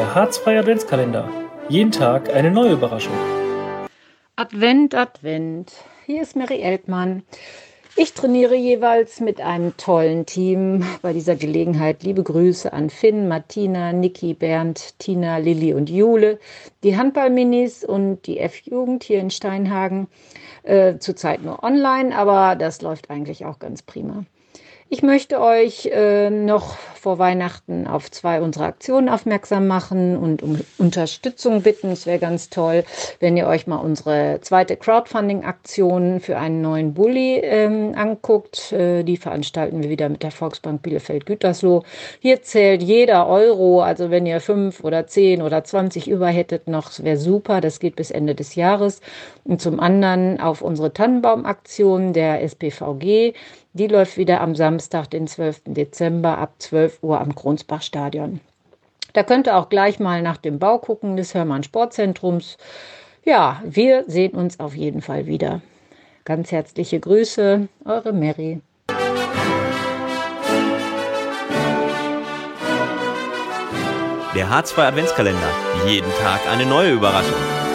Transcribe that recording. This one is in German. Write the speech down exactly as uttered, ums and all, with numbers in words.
Der harzfreie Adventskalender. Jeden Tag eine neue Überraschung. Advent, Advent. Hier ist Mary Eltmann. Ich trainiere jeweils mit einem tollen Team. Bei dieser Gelegenheit liebe Grüße an Finn, Martina, Niki, Bernd, Tina, Lilli und Jule, die Handball-Minis und die F-Jugend hier in Steinhagen. Äh, zurzeit nur online, aber das läuft eigentlich auch ganz prima. Ich möchte euch äh, noch vor Weihnachten auf zwei unserer Aktionen aufmerksam machen und um Unterstützung bitten. Es wäre ganz toll, wenn ihr euch mal unsere zweite Crowdfunding-Aktion für einen neuen Bulli ähm, anguckt. Äh, die veranstalten wir wieder mit der Volksbank Bielefeld-Gütersloh. Hier zählt jeder Euro, also wenn ihr fünf oder zehn oder zwanzig über hättet noch, wäre super. Das geht bis Ende des Jahres. Und zum anderen auf unsere Tannenbaum-Aktion der S P V G. Die läuft wieder am Samstag, den zwölften Dezember ab zwölf Uhr am Kronsbach-Stadion. Da könnt ihr auch gleich mal nach dem Bau gucken des Hörmann-Sportzentrums. Ja, wir sehen uns auf jeden Fall wieder. Ganz herzliche Grüße, eure Mary. Der harzfreie Adventskalender. Jeden Tag eine neue Überraschung.